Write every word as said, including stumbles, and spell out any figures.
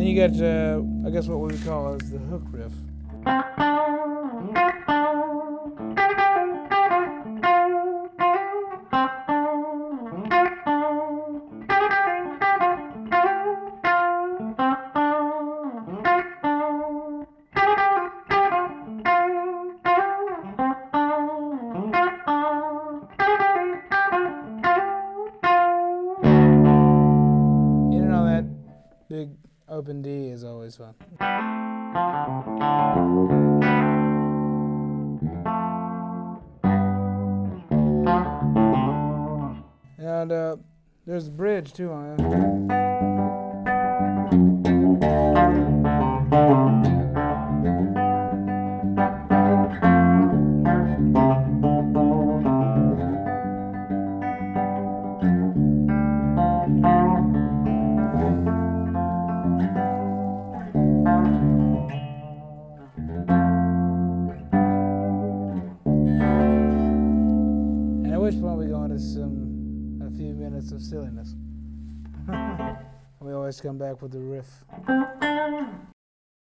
you get, uh, I guess, what we would call as the hook riff. You know, that big open D is always fun. And uh, there's a bridge too on it. And at which point we go into some a few minutes of silliness. We always come back with the riff.